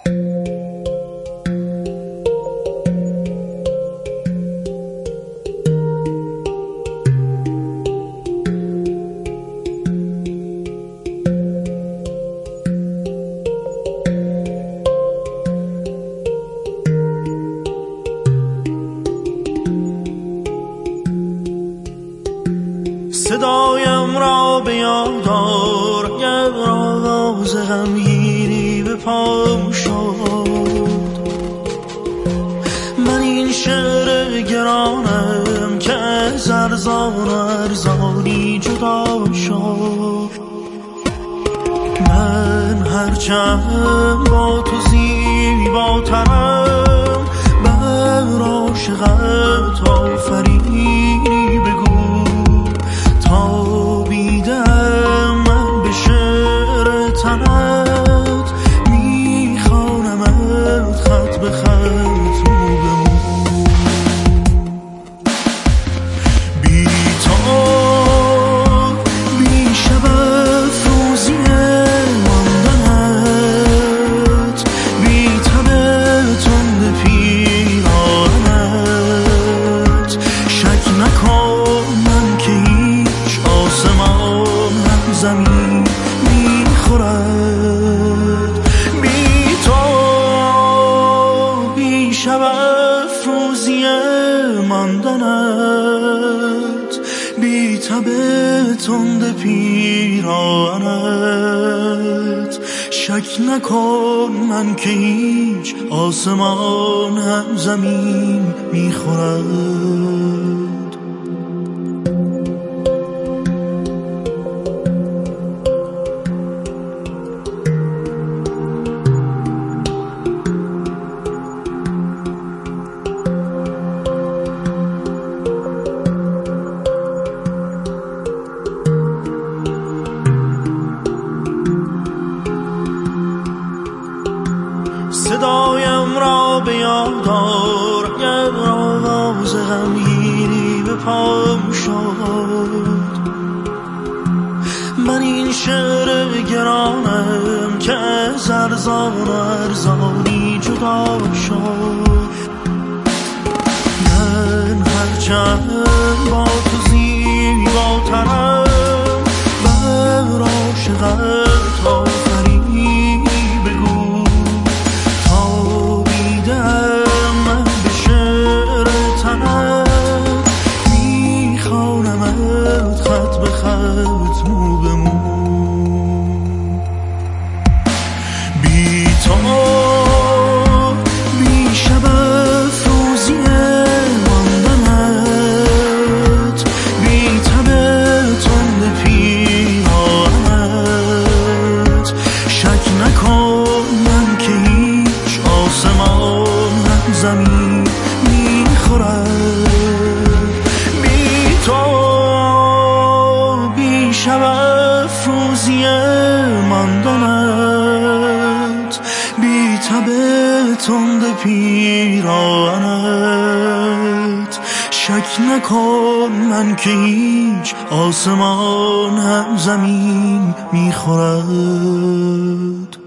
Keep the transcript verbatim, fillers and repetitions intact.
صدایم را به یاد آر، اگر آواز غمگینی به پام شد. من این شعر گرانم که از ارزان و ارزانی جدا شد. من هرچند با تو زیباترم، بر عاشقت آفرینی بگو. تابیدم من به شعر تنت، میخوانمت خط به خط مو به مو. بی تو بی شب افروزی ماندنت، بی تب تند پیرانت. شک نکن من که آسمان زمین میخورد. بی تو بی شب افروزی ماندنت، بی تب تند پیرانت. شک نکن من که هیچ آسمان هم زمین میخورد. صدایم را به یاد آر، اگر آواز غمگینی به پام شد. من این شعر گرانم که از ارزان و ارزانی جدا شد. من هرچند با تو زیباترم، بر عاشقت آفرینی بگو. من به شعر تنت، میخوانمت خط به خط مو به مو. بی تو بی شب افروزی ماندنت، بی تب تند پیرانت. شک نکن من که هیچ آسمان زمین میخورد. بی تو بی شب افروزی ماندنت، بی تب تند پیرانت. شک نکن من که هیچ آسمان هم زمین میخورد.